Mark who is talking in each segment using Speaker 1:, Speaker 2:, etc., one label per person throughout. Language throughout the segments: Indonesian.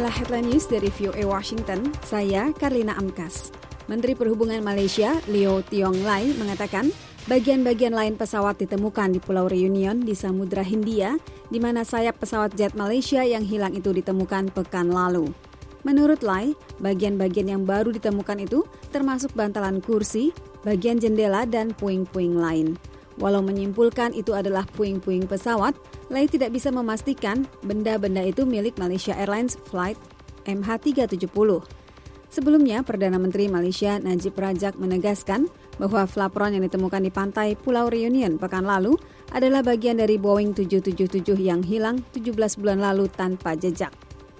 Speaker 1: Inilah headline news dari VOA Washington, saya Karlina Amkas. Menteri Perhubungan Malaysia, Leo Tiong Lai, mengatakan bagian-bagian lain pesawat ditemukan di Pulau Reunion di Samudra Hindia, di mana sayap pesawat jet Malaysia yang hilang itu ditemukan pekan lalu. Menurut Lai, bagian-bagian yang baru ditemukan itu termasuk bantalan kursi, bagian jendela, dan puing-puing lain. Walau menyimpulkan itu adalah puing-puing pesawat, Lai tidak bisa memastikan benda-benda itu milik Malaysia Airlines Flight MH370. Sebelumnya, Perdana Menteri Malaysia Najib Razak menegaskan bahwa flapron yang ditemukan di pantai Pulau Reunion pekan lalu adalah bagian dari Boeing 777 yang hilang 17 bulan lalu tanpa jejak.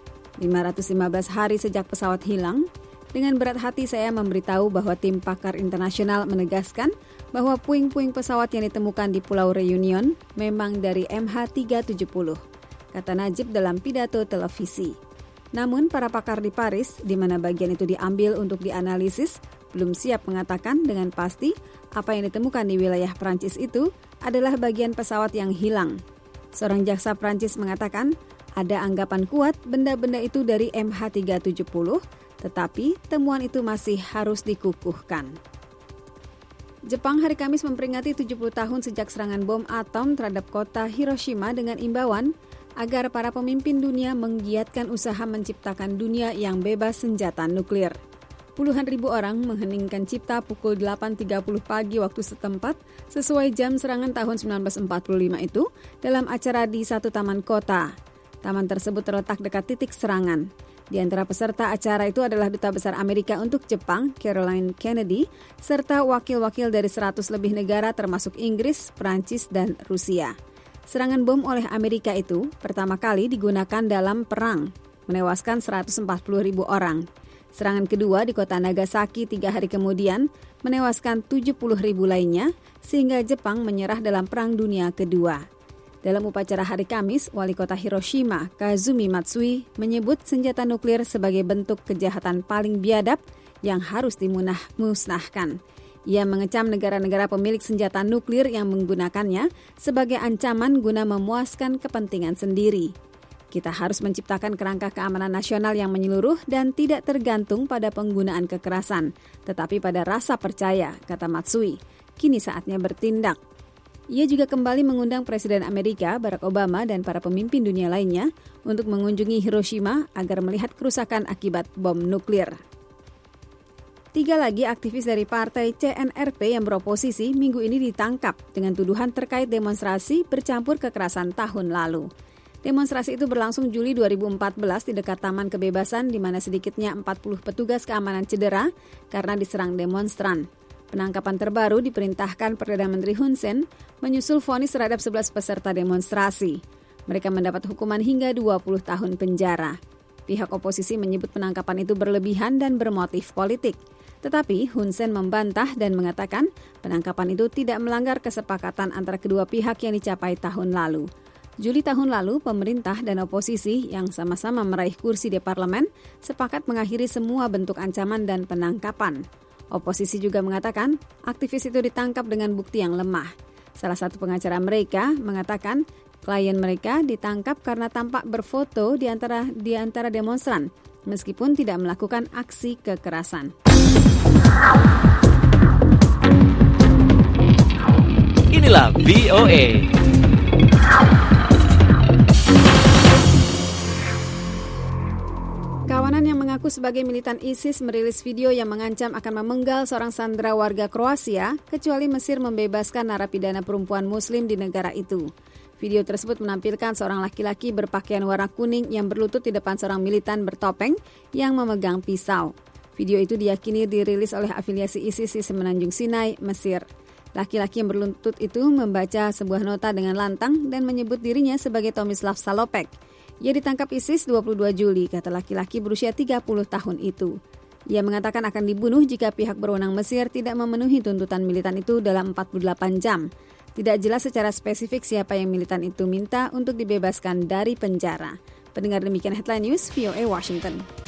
Speaker 1: 515 hari sejak pesawat hilang, dengan berat hati saya memberitahu bahwa tim pakar internasional menegaskan bahwa puing-puing pesawat yang ditemukan di Pulau Reunion memang dari MH370, kata Najib dalam pidato televisi. Namun para pakar di Paris, di mana bagian itu diambil untuk dianalisis, belum siap mengatakan dengan pasti apa yang ditemukan di wilayah Prancis itu adalah bagian pesawat yang hilang. Seorang jaksa Prancis mengatakan ada anggapan kuat benda-benda itu dari MH370, tetapi temuan itu masih harus dikukuhkan. Jepang hari Kamis memperingati 70 tahun sejak serangan bom atom terhadap kota Hiroshima dengan imbauan agar para pemimpin dunia menggiatkan usaha menciptakan dunia yang bebas senjata nuklir. Puluhan ribu orang mengheningkan cipta pukul 8.30 pagi waktu setempat sesuai jam serangan tahun 1945 itu dalam acara di satu taman kota. Taman tersebut terletak dekat titik serangan. Di antara peserta acara itu adalah Duta Besar Amerika untuk Jepang, Caroline Kennedy, serta wakil-wakil dari 100 lebih negara termasuk Inggris, Prancis, dan Rusia. Serangan bom oleh Amerika itu pertama kali digunakan dalam perang, menewaskan 140.000 orang. Serangan kedua di kota Nagasaki 3 hari kemudian menewaskan 70.000 lainnya, sehingga Jepang menyerah dalam Perang Dunia Kedua. Dalam upacara hari Kamis, Wali Kota Hiroshima, Kazumi Matsui, menyebut senjata nuklir sebagai bentuk kejahatan paling biadab yang harus dimusnahkan. Ia mengecam negara-negara pemilik senjata nuklir yang menggunakannya sebagai ancaman guna memuaskan kepentingan sendiri. Kita harus menciptakan kerangka keamanan nasional yang menyeluruh dan tidak tergantung pada penggunaan kekerasan, tetapi pada rasa percaya, kata Matsui. Kini saatnya bertindak. Ia juga kembali mengundang Presiden Amerika Barack Obama dan para pemimpin dunia lainnya untuk mengunjungi Hiroshima agar melihat kerusakan akibat bom nuklir. 3 lagi aktivis dari partai CNRP yang beroposisi minggu ini ditangkap dengan tuduhan terkait demonstrasi bercampur kekerasan tahun lalu. Demonstrasi itu berlangsung Juli 2014 di dekat Taman Kebebasan di mana sedikitnya 40 petugas keamanan cedera karena diserang demonstran. Penangkapan terbaru diperintahkan Perdana Menteri Hun Sen menyusul vonis terhadap 11 peserta demonstrasi. Mereka mendapat hukuman hingga 20 tahun penjara. Pihak oposisi menyebut penangkapan itu berlebihan dan bermotif politik. Tetapi Hun Sen membantah dan mengatakan penangkapan itu tidak melanggar kesepakatan antara kedua pihak yang dicapai tahun lalu. Juli tahun lalu, pemerintah dan oposisi yang sama-sama meraih kursi di parlemen sepakat mengakhiri semua bentuk ancaman dan penangkapan. Oposisi juga mengatakan aktivis itu ditangkap dengan bukti yang lemah. Salah satu pengacara mereka mengatakan klien mereka ditangkap karena tampak berfoto di antara demonstran, meskipun tidak melakukan aksi kekerasan.
Speaker 2: Inilah VOA.
Speaker 1: Kawanan yang mengaku sebagai militan ISIS merilis video yang mengancam akan memenggal seorang sandera warga Kroasia, kecuali Mesir membebaskan narapidana perempuan Muslim di negara itu. Video tersebut menampilkan seorang laki-laki berpakaian warna kuning yang berlutut di depan seorang militan bertopeng yang memegang pisau. Video itu diyakini dirilis oleh afiliasi ISIS di Semenanjung Sinai, Mesir. Laki-laki yang berlutut itu membaca sebuah nota dengan lantang dan menyebut dirinya sebagai Tomislav Salopek. Ia ditangkap ISIS 22 Juli, kata laki-laki berusia 30 tahun itu. Ia mengatakan akan dibunuh jika pihak berwenang Mesir tidak memenuhi tuntutan militan itu dalam 48 jam. Tidak jelas secara spesifik siapa yang militan itu minta untuk dibebaskan dari penjara. Pendengar demikian headline news VOA Washington.